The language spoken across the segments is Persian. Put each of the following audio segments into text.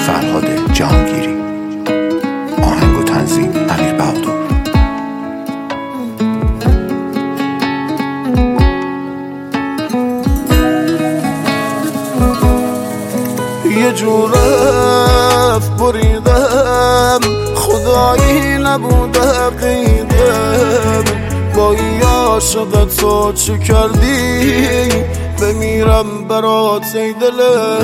فرهاد جهانگیری. آهنگ و تنظیم امیر بهادر. یه جور بریدم خدایی نبوده قیدم، با این عاشقت تو چه کردی؟ بمیرم برات ای دل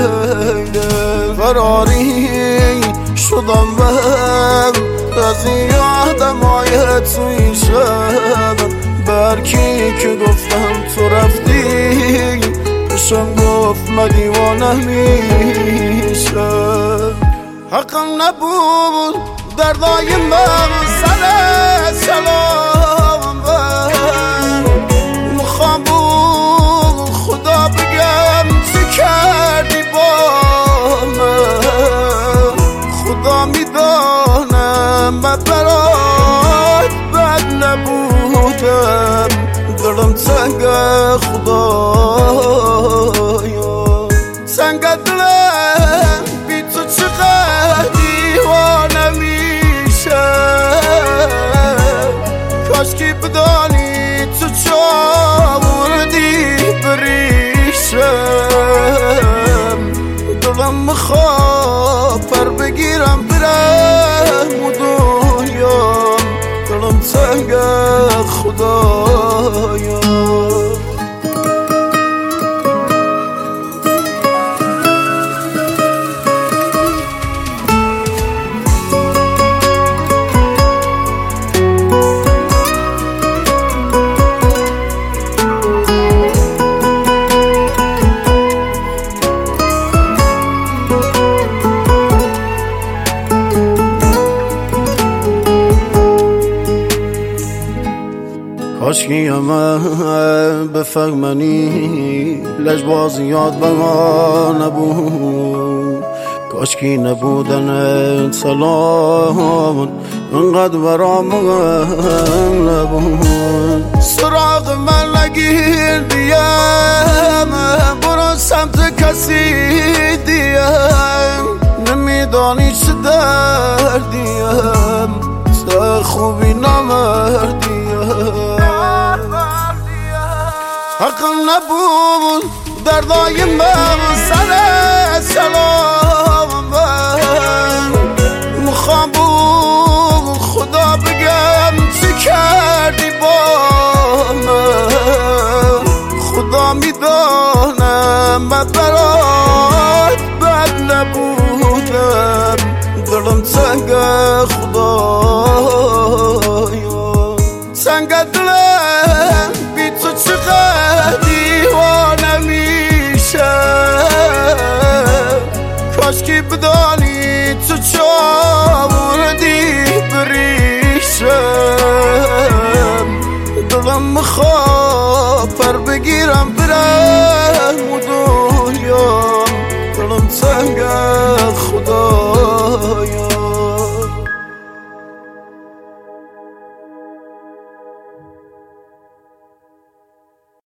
فراری شدم من از این آدمای توی شب. برکی که گفتم تو رفتی بشم گفت من دیوانه میشم. حقم نبود دردای من سر سلام مخوام بود خدا بگم چه کردی با من. خدا میدانم من برات بد نبودم، دلم تنگ خدایا تنگ دلم بی تو چقدر دیوانه میشم. کاش که بدانی تو چاوردی بریشم. دلم میخواد پر بگیرم برم و دنیا، دلم تنگ خدایا. کاشکی همه بفهمنی لجبازیات بما نبود. کاشکی نبودن سلام انقدر برام نبود. سراغ من نگیر دیم برو سمت کسی دیم، نمیدانی چه دردیم تو خوبی نمردیم. حقم نبود دردای من سر سلام مخوام بود خدا بگم چه کردی با من. خدا میدانم من برات بد نبودم، دلم تنگ خدایا تنگ دلم بی تو چقدر دیوانه میشم. کاش که بدانی